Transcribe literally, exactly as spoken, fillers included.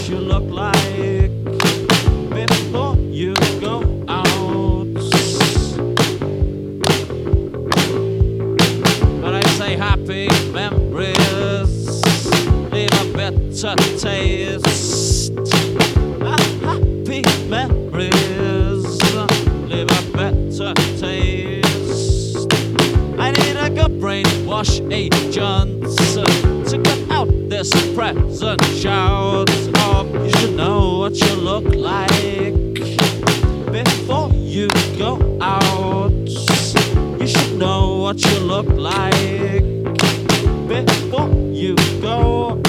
you look like before you go out. But I say happy memories leave a better taste. Ah, happy memories leave a better taste. I need a good brainwash agent to cut out this present shout of you should know what you look like before you go out. You should know what you look like before you go